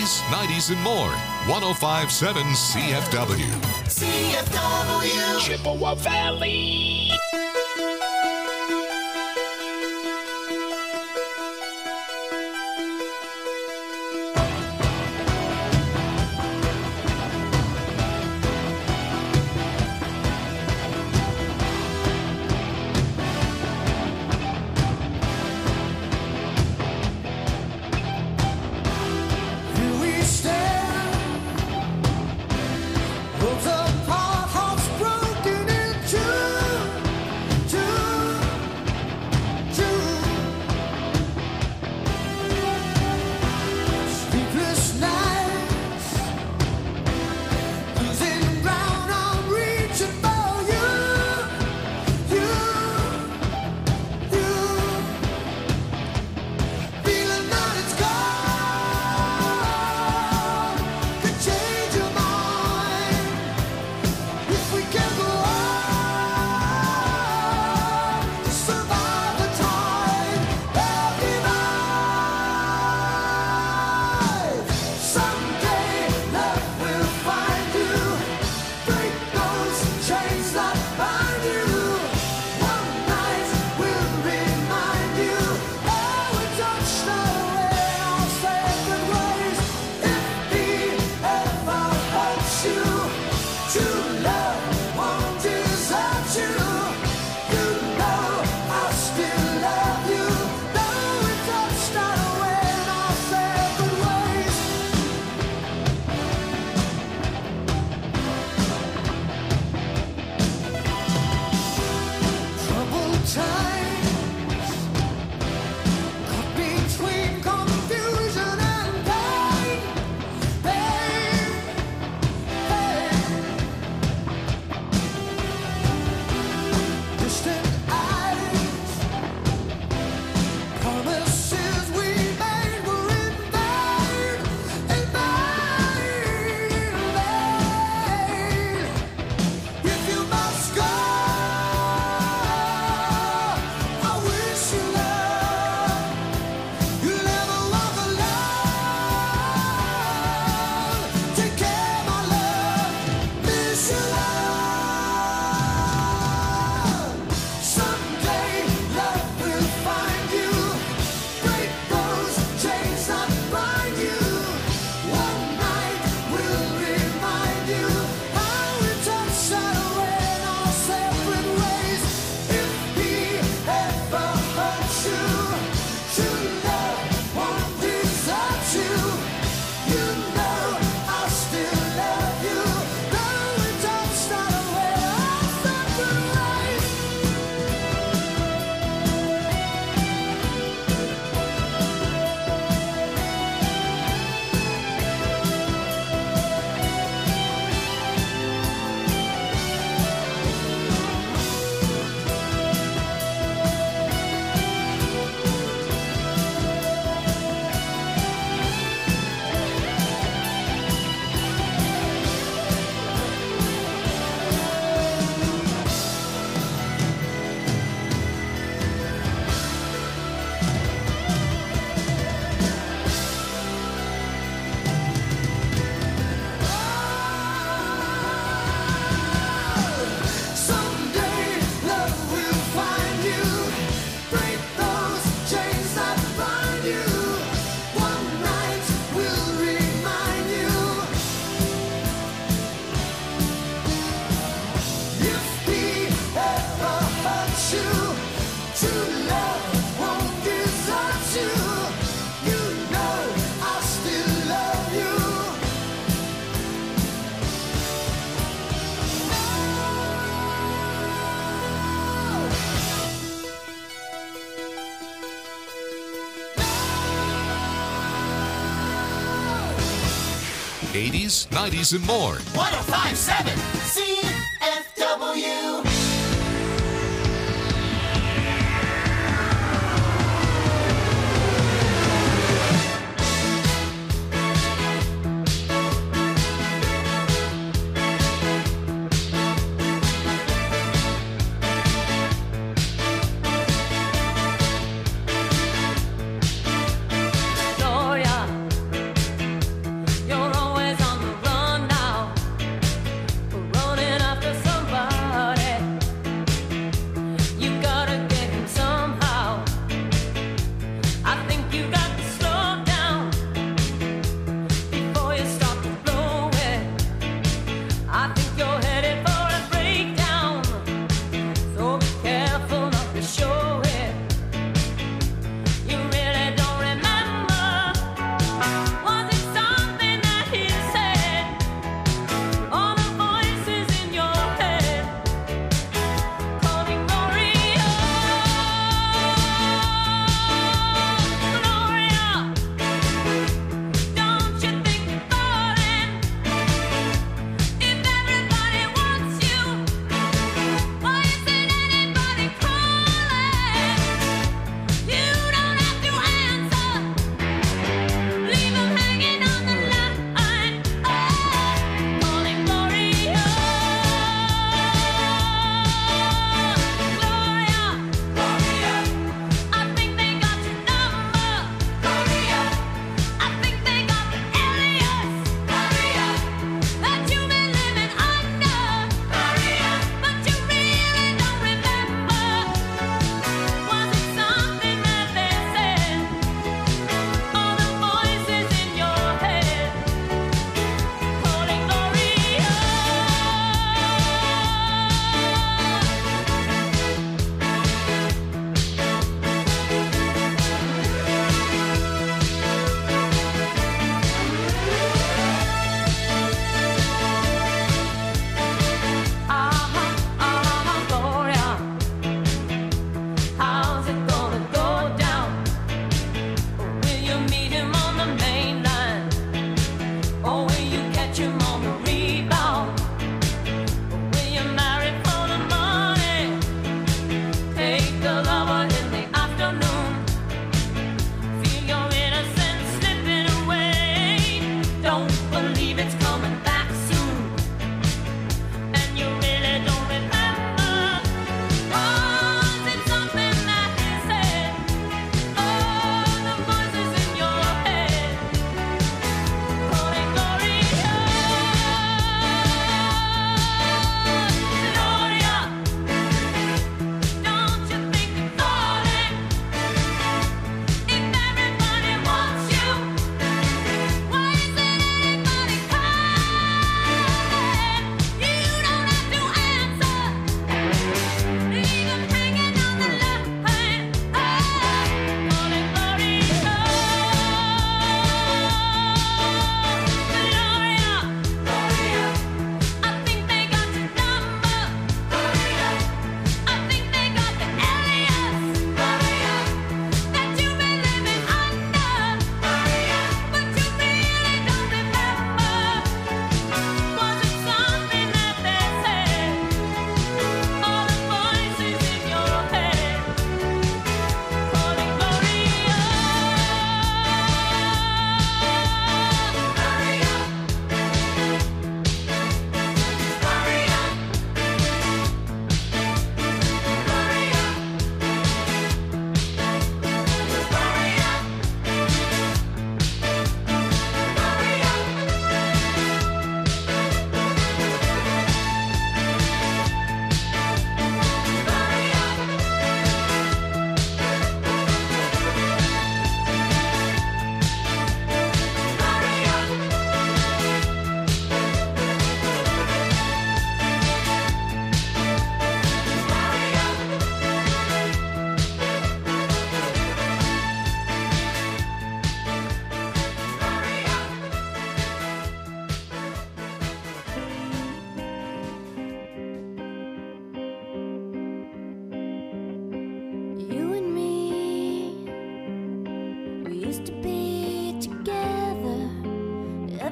80s, 90s, and more. 105.7 CFW. CFW. Chippewa Valley. '80s, '90s, and more. 105.7 CFW.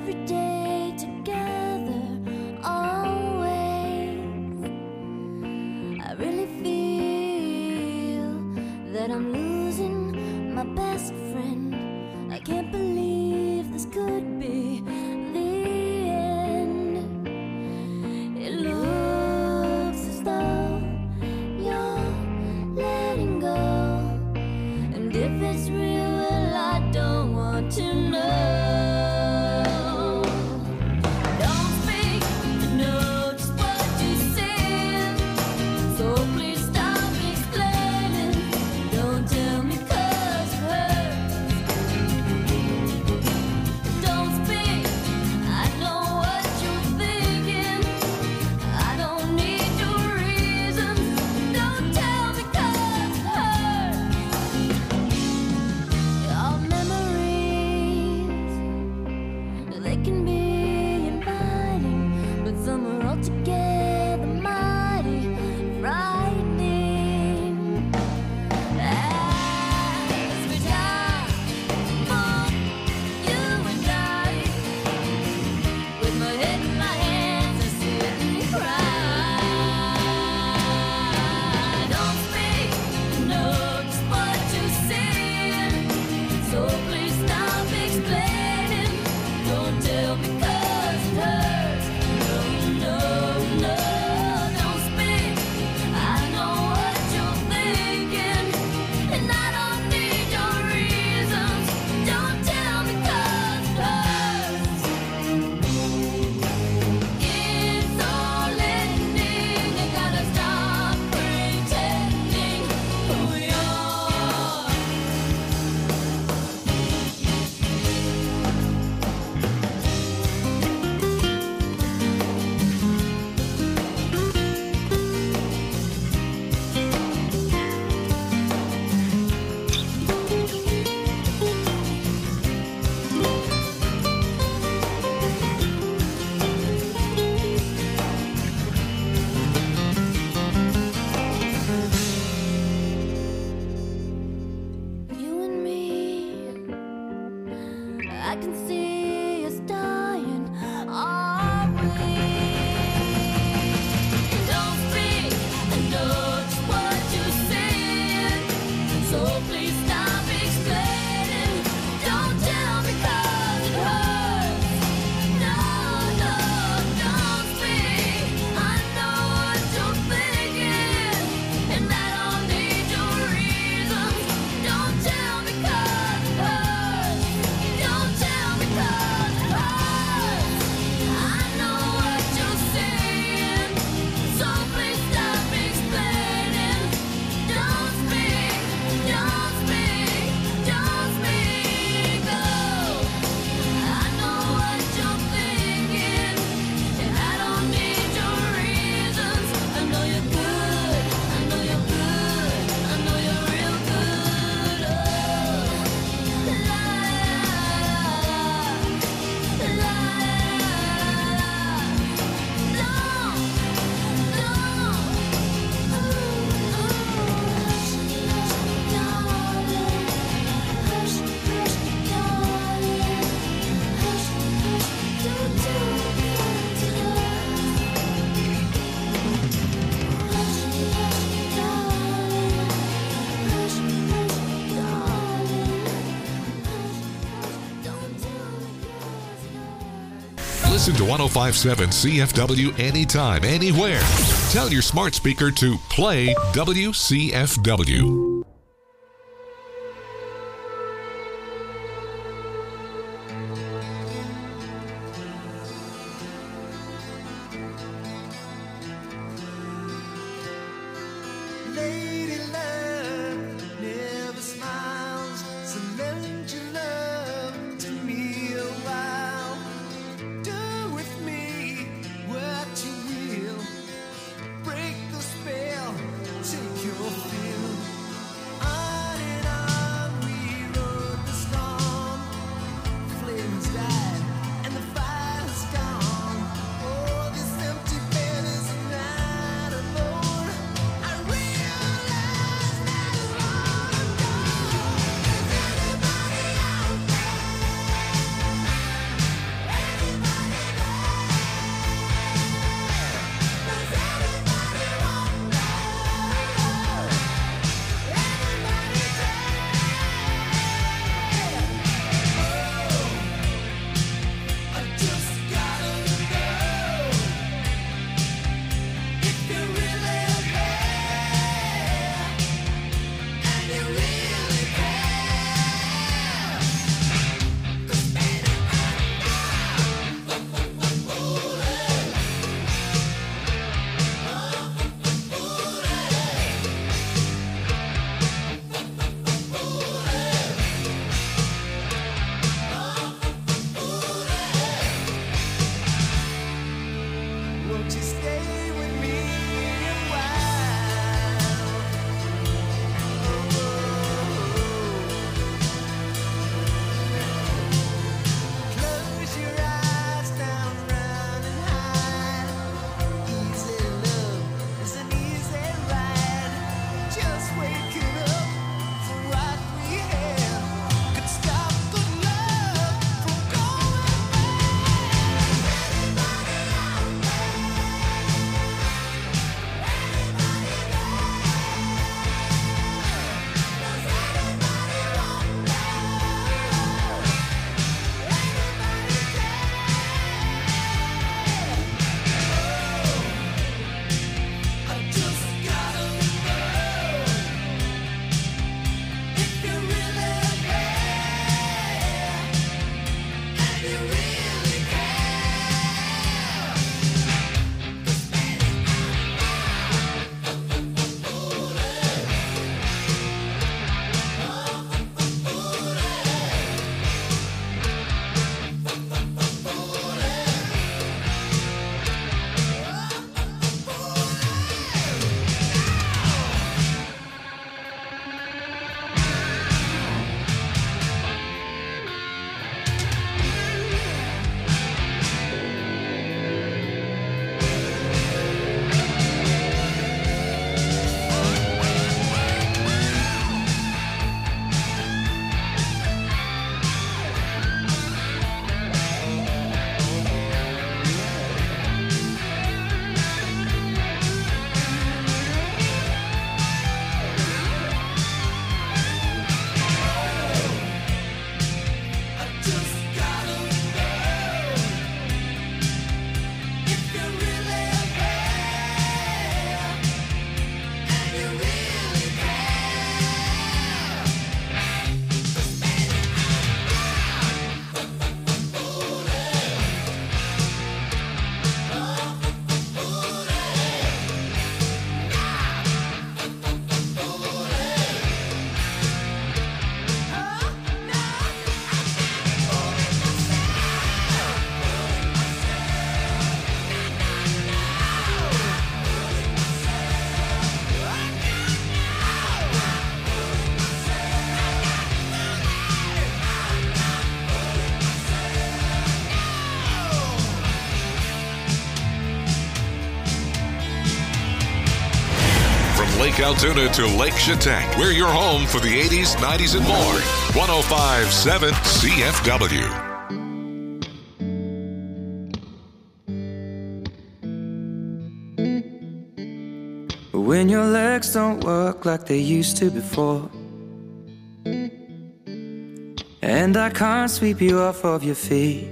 every day together, always. I really feel that I'm losing my best friend. I can't believe this could be the end. It looks as though you're letting go, and if it's real, well, I don't want to know. Don't speak, I know just what you said, so please stop explaining. Don't tell me 'cause it hurts. Don't speak, I know what you're thinking. I don't need your reasons. Don't tell me 'cause it hurts. Your memories, they can be inviting, but some are altogether mighty frightening. As we die for you and I, with my head in my hands, I sit and cry. Don't speak, I know just what you said, so please stop explaining. Don't tell me 'cause it hurts. No, no, no, don't speak. I know what you're thinking, and I don't need your reasons. Don't tell me 'cause it hurts. It's all ending. You gotta stop pretending who you are. You and me, I can see us dying, are we? Don't speak, I know just what you said, so please stop explaining. Don't tell me 'cause it hurts. No, no, don't speak. I know what you're thinking, and I don't need your reasons. Don't tell me 'cause it hurts. Don't tell me 'cause it hurts. I know what you're saying, so please stop explaining. Don't speak, don't speak, don't speak. Oh, I know what you're thinking, and I don't need your reasons. I know you're good, I know you're good, I know you're real good. Oh, la la la la. Listen to 1057 CFW anytime, anywhere. Tell your smart speaker to play WCFW. Lady luck never smiles, so lend your love to me a while. Do with me what you will. Break the spell, take your fill. just gotta know if you really care and you really care. Just let it From Lake Altoona to Lake Chautauqua, we're your home for the 80s, 90s, and more. 105.7 CFW. When your legs don't work like they used to before, and I can't sweep you off of your feet,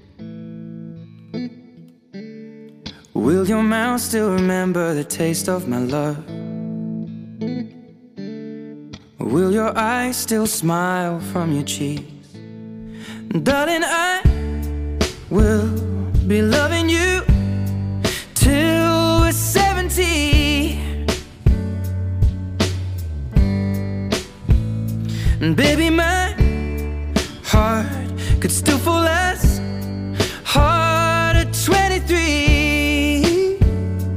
will your mouth still remember the taste of my love? Will your eyes still smile from your cheeks? Darling, I will be loving you till we're 70. And baby, my heart could still fall as hard at 23.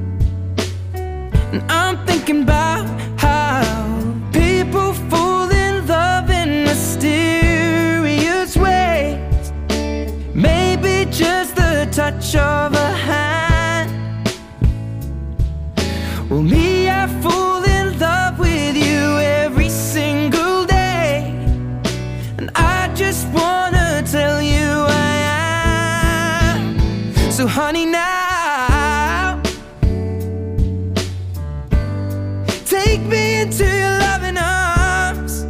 And I'm thinking about how people fall in love in mysterious ways. Maybe just the touch of a hand. Well, me, I fall in love with you every single day, and I just wanna tell you I am. So honey, now take me into your loving arms.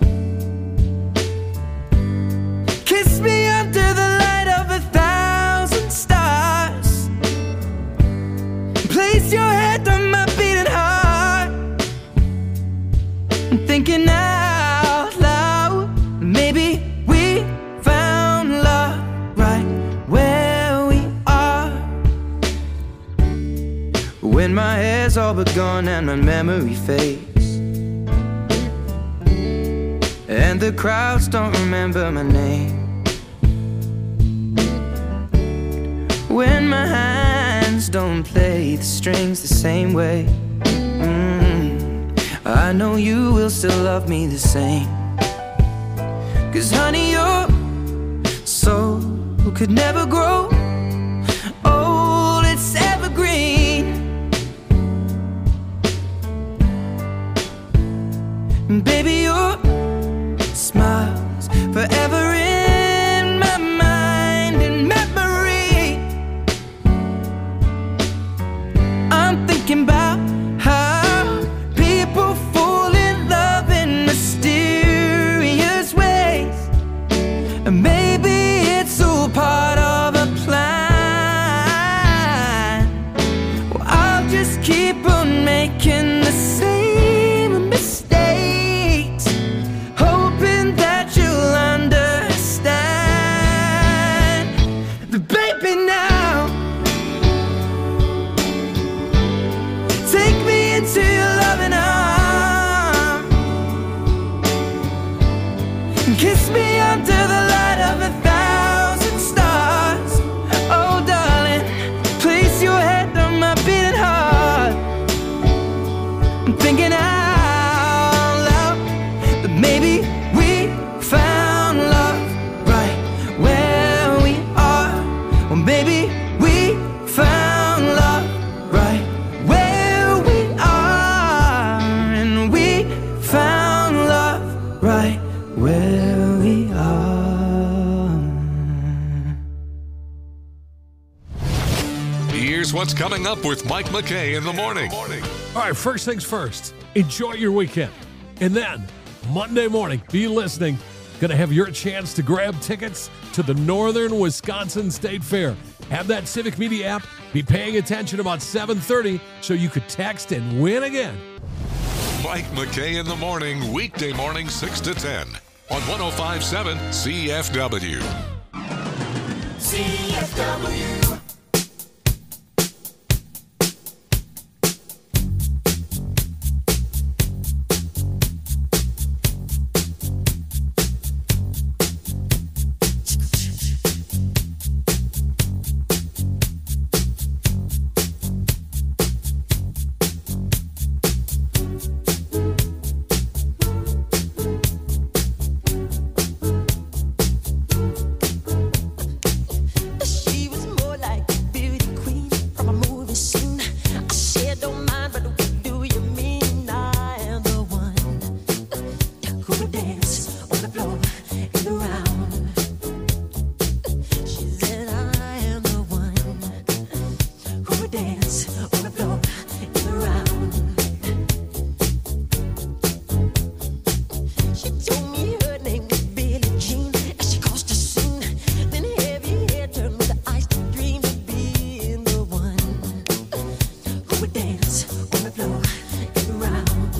Kiss me under the light of 1,000 stars. Place your head on my beating heart. I'm thinking out loud, maybe we found love right where we are. When my hair's all but gone and my memory fades, and the crowds don't remember my name, when my hands don't play the strings the same way, I know you will still love me the same. 'Cause honey, your soul could never grow old, it's evergreen. And baby, your smile's forever in my mind and memory. I'm thinking about how people fall in love in mysterious ways, and maybe it's all part of a plan. Well, I'll just keep on making the same mistakes, hoping that you'll understand. But baby, now take me into your loving arms. Kiss me under the light of 1,000 stars. Oh, darling, place your head on my beating heart. I'm thinking out loud that maybe we found love right where we are. Or maybe we found love right where we are. And we found love right where we are. Here's what's coming up with Mike McKay in the morning. All right, first things first, enjoy your weekend. And then Monday morning, be listening going to have your chance to grab tickets to the Northern Wisconsin State Fair. Have that Civic Media app. Be paying attention about 7:30 so you could text and win again. Mike McKay in the morning, weekday morning 6 to 10 on 105.7 CFW. CFW. She was more like a beauty queen from a movie scene. I said, don't mind, but what do you mean? I am the one who would dance on the floor and around. She said, I am the one who would dance on the floor and around. She told me her name was Billie Jean as she caused a scene. Then heavy hair turned with the eyes to dream of being the one who would dance on the floor and around.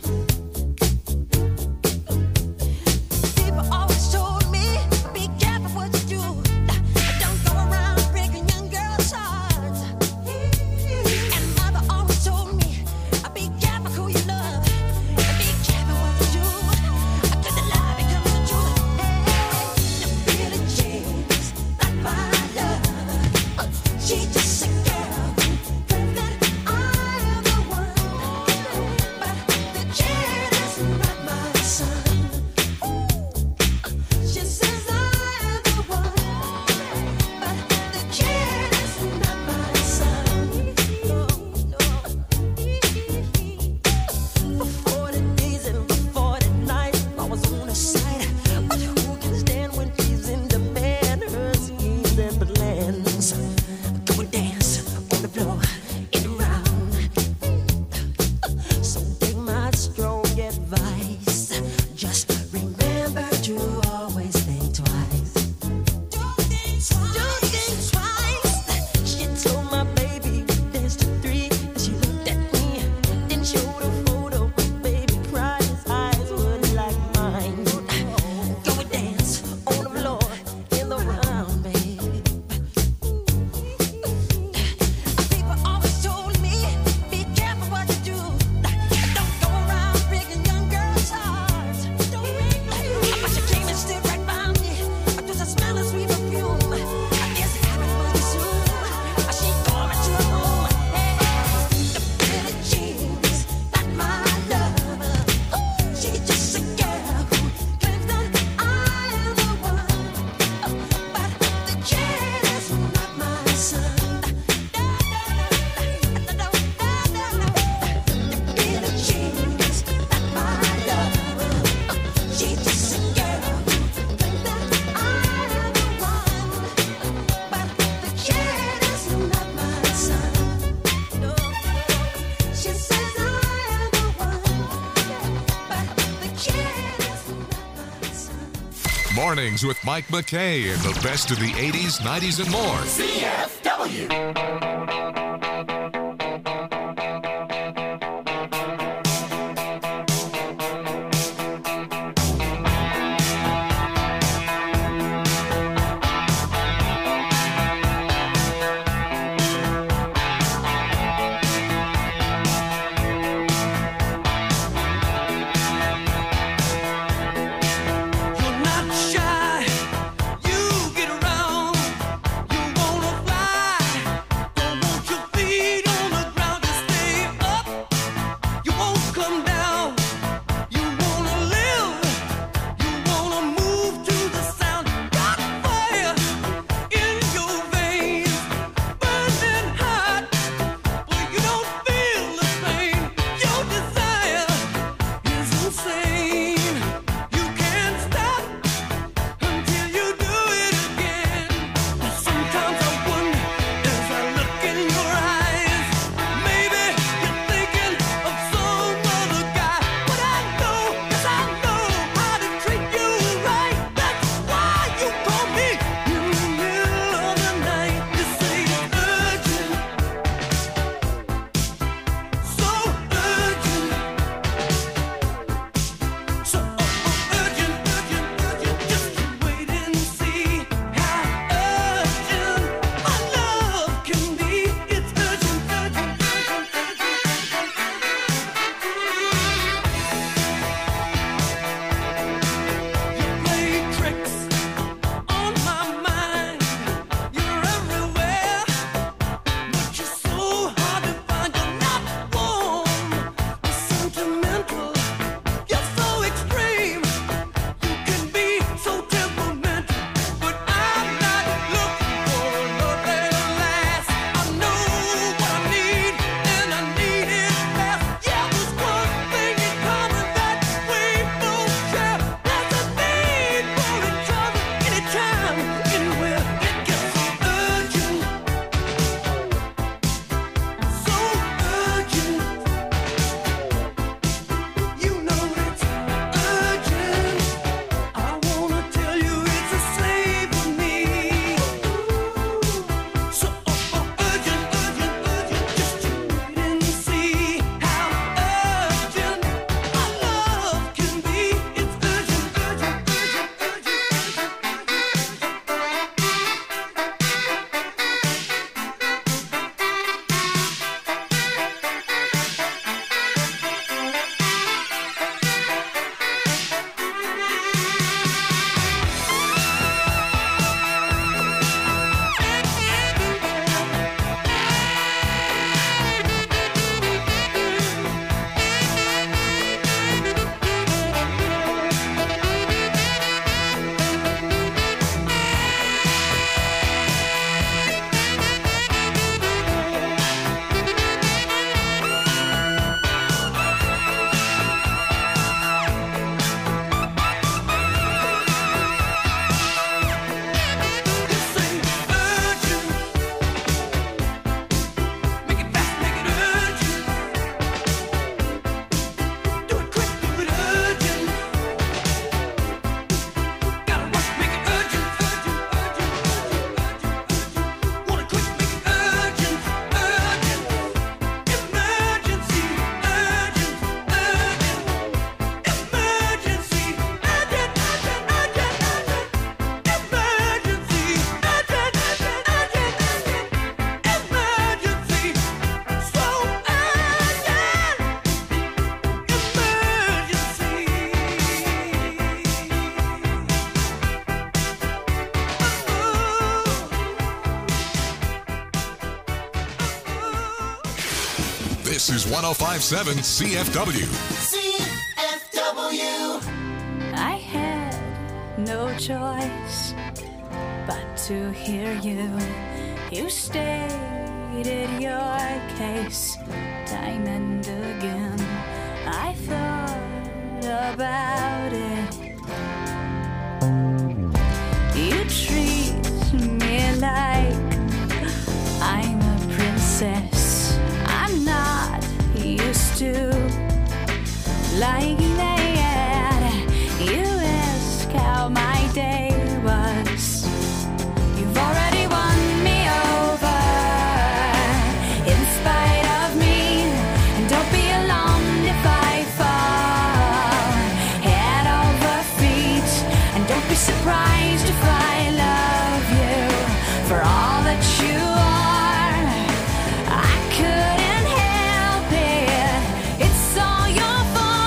People always told me, be careful what you do. Don't go around breaking young girls' hearts. And mother always told me, be careful who you love. And be careful what you do. Cause the lie becomes the truth. Billie Jean's not my love. She's just a girl who claims that I am the one. But the kid is not my son. She says I am the one. But the kid is not my son. For 40 days and for 40 nights, I was on her side. But who can stand when she's in demand? Her schemes and plans. Go and dance on the floor and around. So take my strong advice. Just remember to always think twice. Don't think twice. She told my baby we danced to 3. She looked at me, then showed a photo. Baby cried, his eyes were like mine. Go and dance on the floor in the round, baby. People always told me, be careful what you do. Don't go around breaking young girls' hearts. But she came and stood right by me. Just a smell of sweet perfume. I guess it happened pretty soon. She called me to her room. Billie Jean's not my love. She's just a girl who claims that I am the one. But the kid is not my son. Billie Jean's not my love. She's just a girl who claims that I am the one. But the kid is not my son. She says I am the one. But the kid is not my son. Mornings with Mike McKay and the best of the 80s, 90s, and more. CFW. You're not shy, you get around. You wanna fly, don't want you This is 105.7 CFW. CFW. I had no choice but to hear you. You stated your case time and again. I thought about it. You treat me like I'm a princess. I'm not used to like that. You ask how my day was. You've already won me over in spite of me. And don't be alarmed if I fall head over feet. And don't be surprised if I love you for all that you are. I couldn't help it. It's all your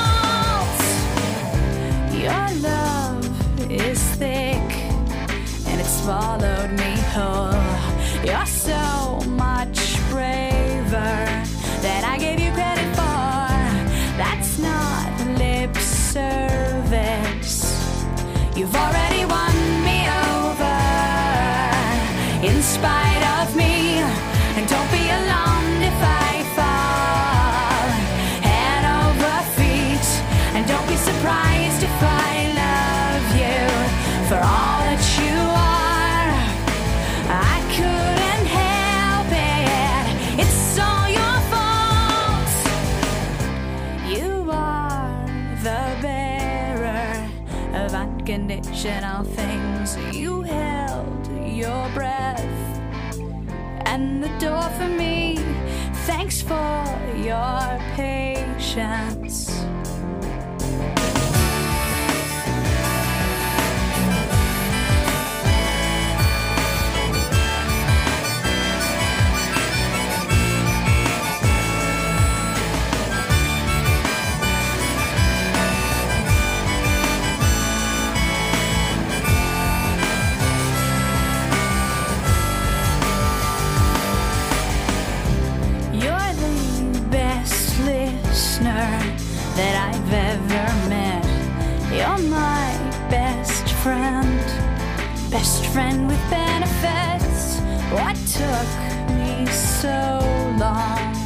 fault. Your love is thick and it swallowed me whole. You're so much braver than I gave you credit for. That's not lip service. You've already won me over in spite of me. And don't be alarmed if I fall head over feet. And don't be surprised if I love you for all that you are. I couldn't help it. It's all your fault. You are the bearer of unconditional things. You held your breath and the door for me. Thanks for your patience. You're the best listener that I've ever met. You're my best friend with benefits. What took me so long?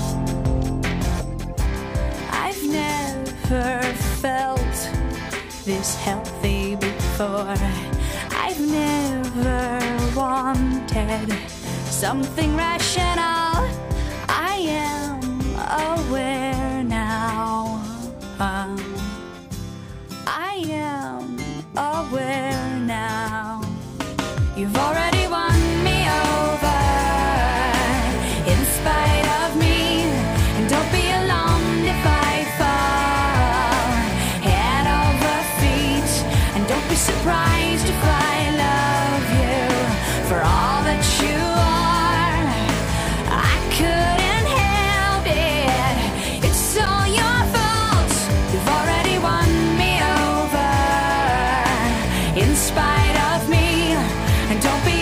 I've never felt this healthy before. I've never wanted something rational. I am aware now. I am aware now. You've already won me over in spite of me. And don't be alarmed if I fall head over feet. And don't be surprised if I love you for all that you are. I couldn't help it. It's all your fault. You've already won me over in spite of me. And don't be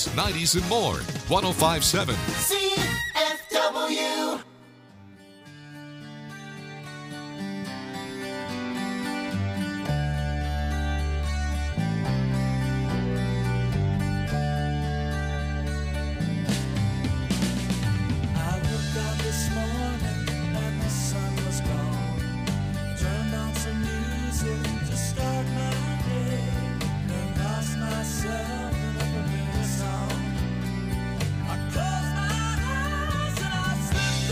80s, 90s, and more. 1057 CFW. I looked out this morning and the sun was gone. Turned on some music to start my day. And lost myself in a familiar song. I closed my eyes and I slipped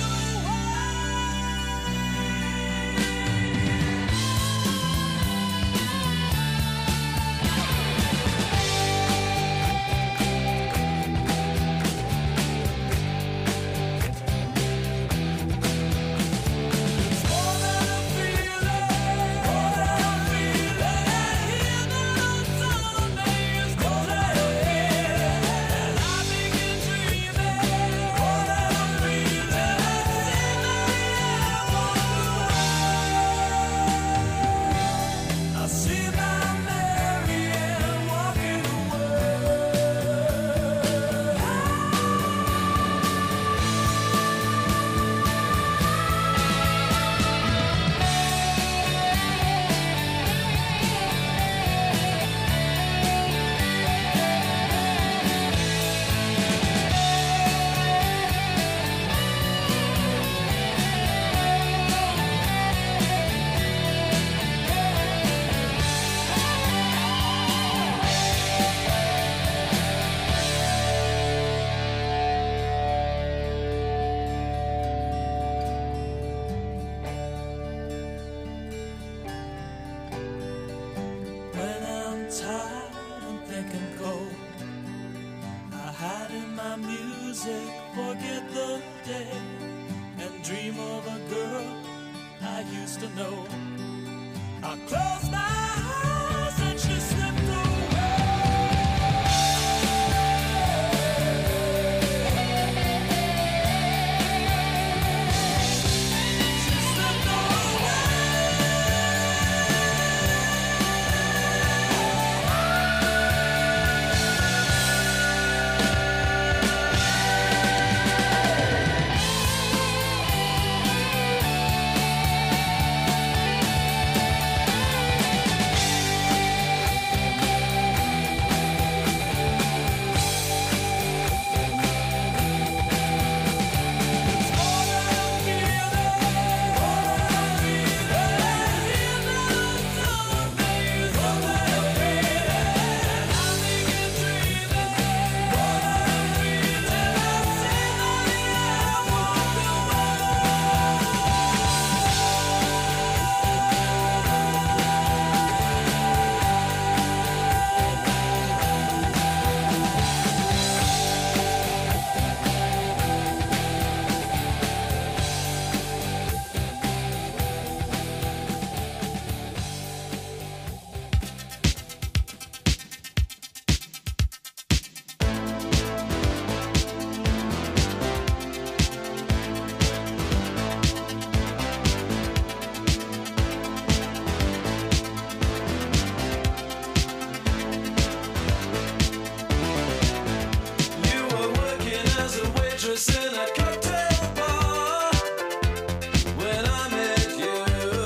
I see my Marianne walking when I'm tired and thinking cold. I hide in my music, forget the day, and dream of a girl I used to know. I close my eyes and she slipped away. She slipped away. You were working as a waitress in a cocktail bar. When I met you,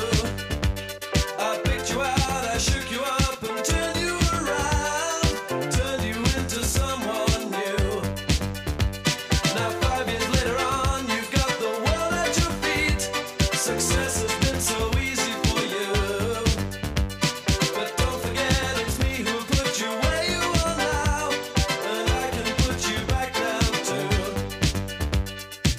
I picked you out, I shook you up and turned you around, turned you into someone new. Now 5 years later on, you've got the world at your feet. Success has been so easy for you. But don't forget it's me who put you where you are now, and I can put you back down too.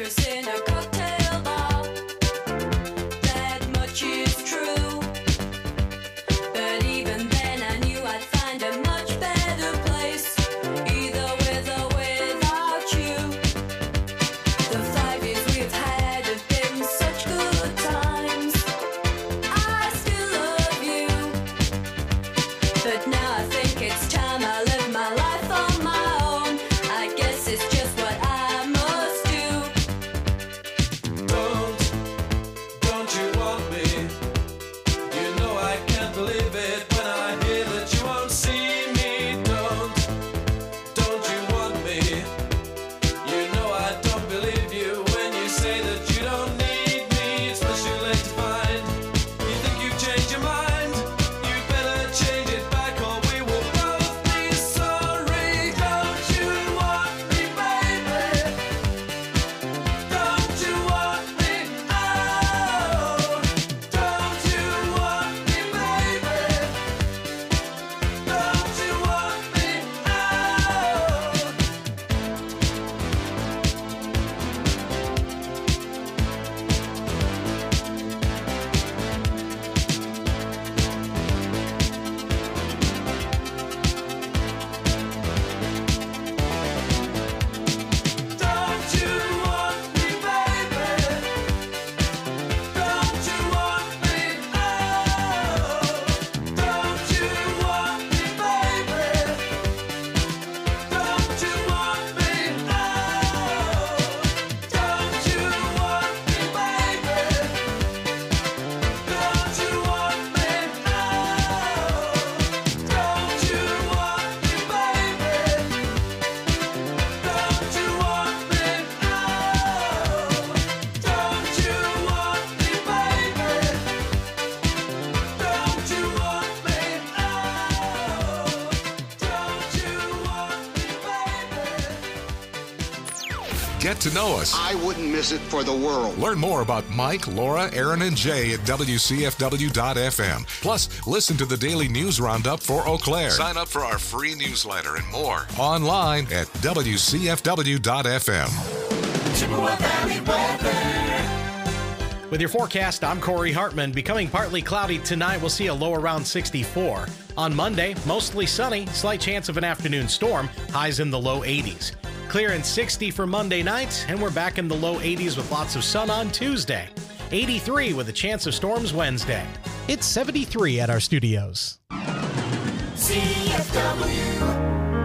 waitress in a cocktail bar. That much is true. But even then I knew I'd find a much better place, either with or without you. The 5 years we've had have been such good times. I still love you. But now I think it's time I live my life on my own. I guess it's just what I must do. Don't you want me? You know I can't believe it when I hear that you won't see me. Don't you want me? You know I don't believe you when you say that you don't need me. It's much too late to find. You think you've changed your mind? You better change it back or we will both be sorry. Don't you want me, baby? Don't you want me? Oh, don't you want me, baby? Don't you want me? Oh. Don't you want me, baby? Don't you want me? Oh, don't you want me, baby? Don't you want me? Oh, don't you want me, baby? Don't you want me? Oh, don't you want me, baby? Don't you want me? Oh, don't you want me, baby? Don't you want me? Oh, don't you want me, baby? Get to know us. I wouldn't miss it for the world. Learn more about Mike, Laura, Aaron, and Jay at WCFW.FM. Plus, listen to the daily news roundup for Eau Claire. Sign up for our free newsletter and more online at WCFW.FM. Chippewa Valley weather. With your forecast, I'm Corey Hartman. Becoming partly cloudy tonight, we'll see a low around 64. On Monday, mostly sunny, slight chance of an afternoon storm, highs in the low 80s. Clear and 60 for Monday night, and we're back in the low 80s with lots of sun on Tuesday. 83 with a chance of storms Wednesday. It's 73 at our studios. CFW.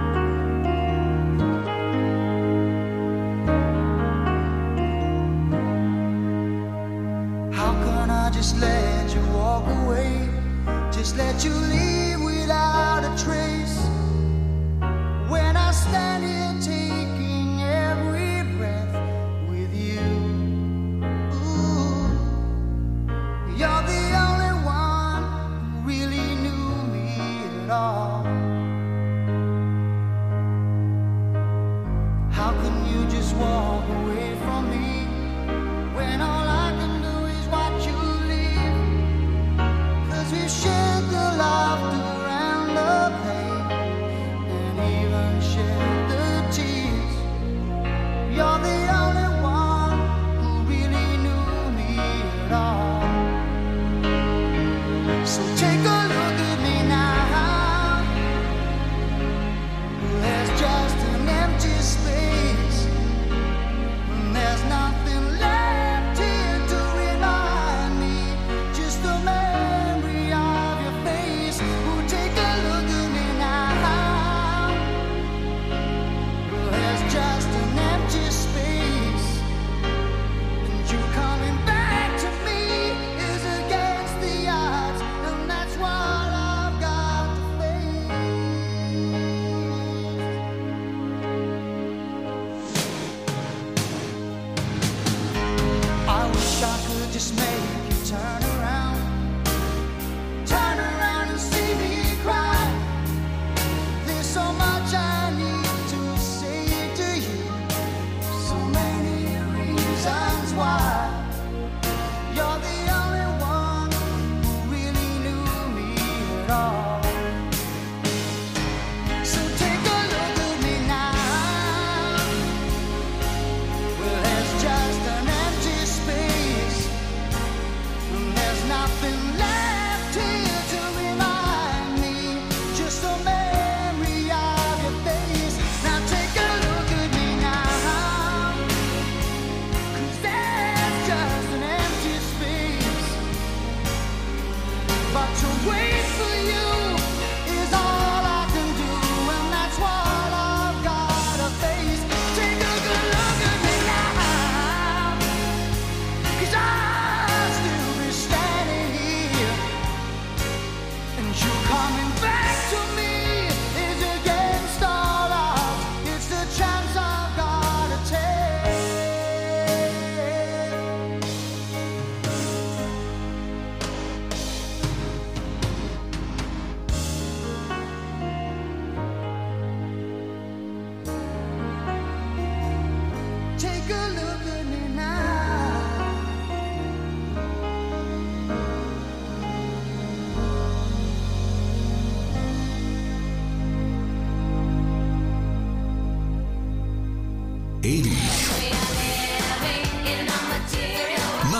How can I just let you walk away? Just let you leave without a trace. When I stand here taking every breath with you. Ooh, you're the only one who really knew me at all. How can you just walk away from me when all I can do is watch you leave? 'Cause we've shared the laughter and the pain, and even shared the tears. You're the only one who really knew me at all. So take a look at me now. There's just an empty space. There's nothing left here to remind me. Just the memory of your face. Oh, take a look at me now. There's just an empty space. And you coming back to me is against the odds. And that's what I've got to face. I wish I could just make you turn around and see me cry. There's so much I need to say to you, so many reasons why. You're the only one who really knew me at all. So take a look at me now. Well, there's just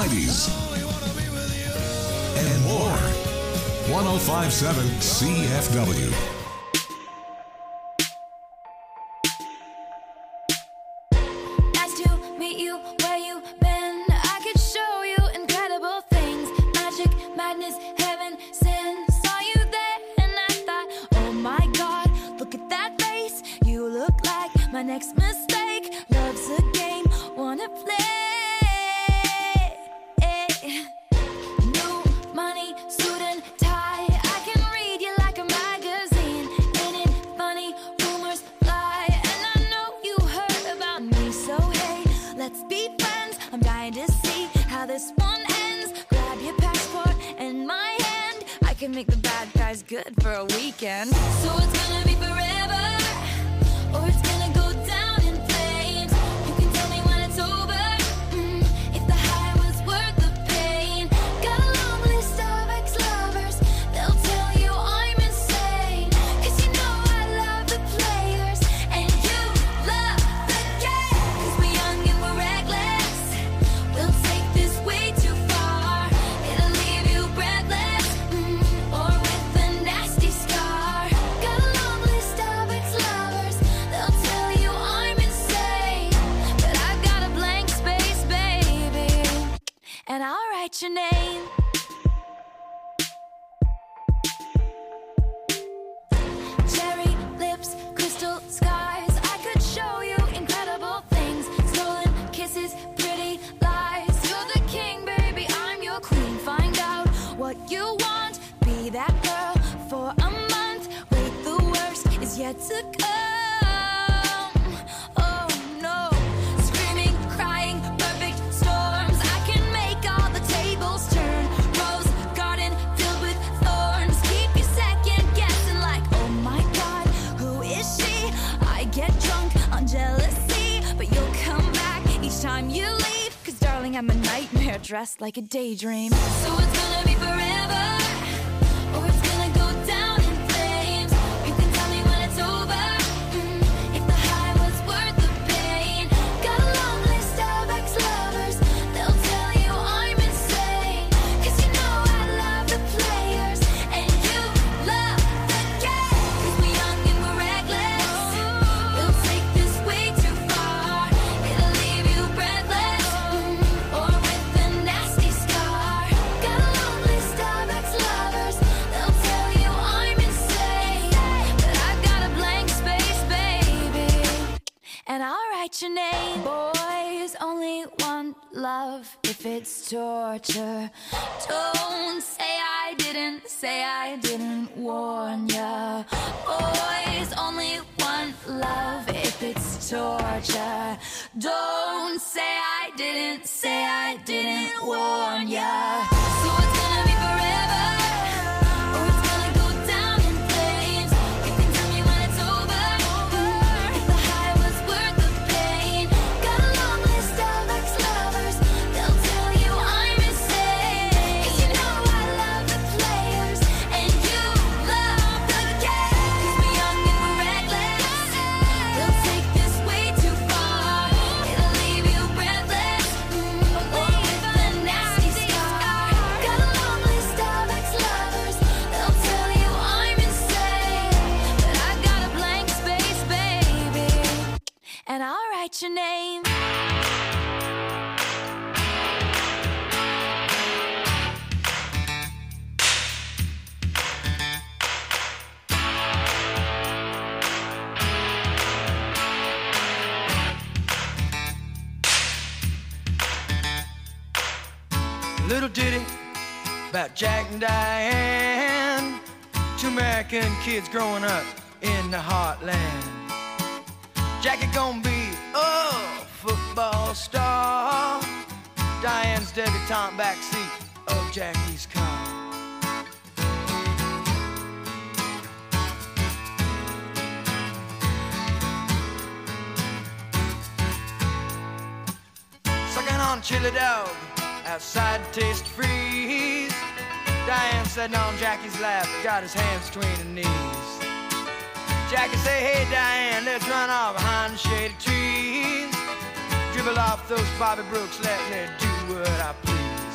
90s, and more. 105.7 CFW. Nice to meet you, where you been? I could show you incredible things. Magic, madness, heaven, sin. Saw you there and I thought, oh my God, look at that face. You look like my next mistake. Love's a game, wanna play. New money, suit and tie. I can read you like a magazine. Ain't it funny? Rumors fly, and I know you heard about me. So hey, let's be friends. I'm dying to see how this one ends. Grab your passport and my hand. I can make the bad guys good for a weekend. So it's gonna be forever, or it's gonna go down in flames. You can tell me when it's over. If the high was worth the pain. Got a long list of ex-lovers. They'll tell you I'm insane. 'Cause you know I love the players and you love the game. 'Cause we're young and we're reckless. We'll take this way too far. It'll leave you breathless, or with a nasty scar. Got a long list of ex-lovers. They'll tell you I'm insane. But I've got a blank space, baby, and I'll write your name. Cherry lips, crystal skies. I could show you incredible things. Stolen kisses, pretty lies. You're the king, baby, I'm your queen. Find out what you want. Be that girl for a month. Wait, the worst is yet to come. Oh no. Screaming, crying, perfect storms. I can make all the tables turn. Rose garden filled with thorns. Keep you second guessing like, oh my God, who is she? I get drunk on jealousy, but you'll come back each time you leave. 'Cause darling, I'm a nightmare dressed like a daydream. So it's gonna be forever, or it's gonna go down in flames. You can tell me when it's over. If the high was worth the pain. Got a long list of ex-lovers. They'll tell you I'm insane. 'Cause you know I love the players and you love the game. 'Cause we're young and we're reckless. We'll take this way too far. It'll leave you breathless, or with a nasty scar. Got a long list of ex-lovers. They'll tell you I'm insane. But I've got a blank space, baby, and I'll write your name. Boys only want love if it's torture. Don't say I didn't warn ya. Boys only want love if it's torture. Don't say I didn't warn ya. So it's gonna be forever, or it's gonna go down in flames. You can tell me when it's over. If the high was worth the pain. Got a long list of ex-lovers. They'll tell you I'm insane. 'Cause you know I love the players and you love the game. 'Cause we're young and we're reckless. We'll take this way too far. It'll leave you breathless, or with a nasty scar. Got a long list of ex-lovers. They'll tell you I'm insane. But I've got a blank space, baby, and I'll write your name. Little ditty about Jack and Diane, two American kids growing up in the heartland. Jackie gonna be a football star. Diane's debutante backseat of Jackie's car. Sucking on chili dog outside Taste Freeze. Diane sitting on Jackie's lap, got his hands between her knees. Jackie say, hey Diane, let's run off behind the shady trees. Dribble off those Bobby Brooks, let me do what I please.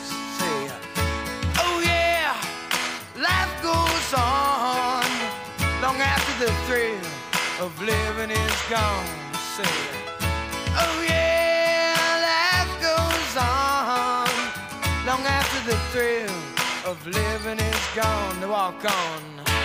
life goes on long after the thrill of living is gone. Say, oh yeah, life goes on long after the thrill of living is gone. To walk on.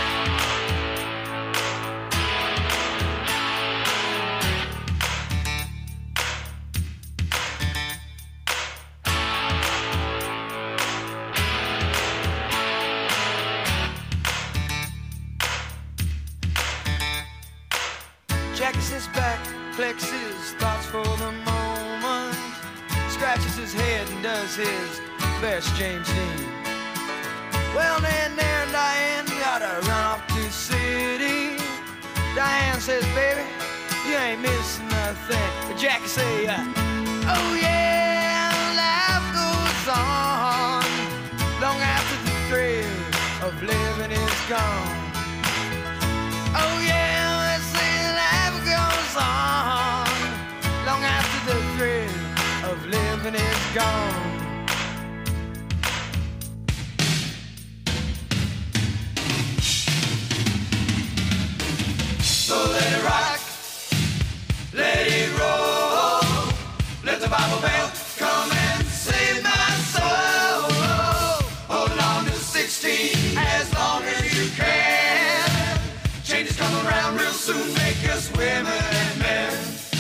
Jacks his back, flexes his thoughts for the moment, scratches his head and does his best James Dean. Well, then there and Diane gotta run off to the city. Diane says, baby, you ain't missing nothing. But Jackie say, oh yeah, life goes on long after the thrill of living is gone. Oh yeah, let's say life goes on long after the thrill of living is gone. So let it rock, let it roll, let the Bible Belt come and save my soul. Holding on to 16 as long as you can. Changes come around real soon, make us women and men.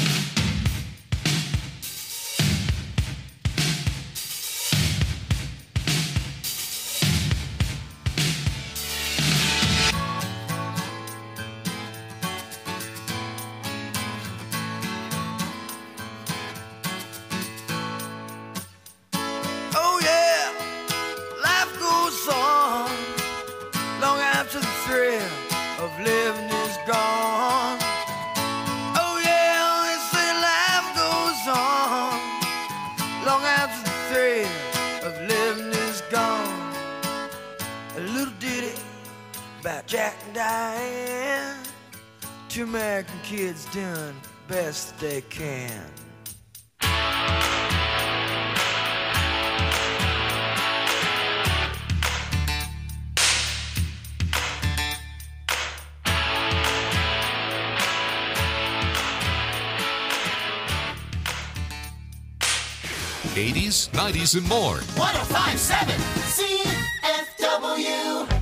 Oh yeah, life goes on long after the thrill of living is gone. Oh yeah, they say life goes on long after the thrill of living is gone. A little ditty about Jack and Diane, two American kids doing best they can. '80s, '90s, and more. 1057 CFW.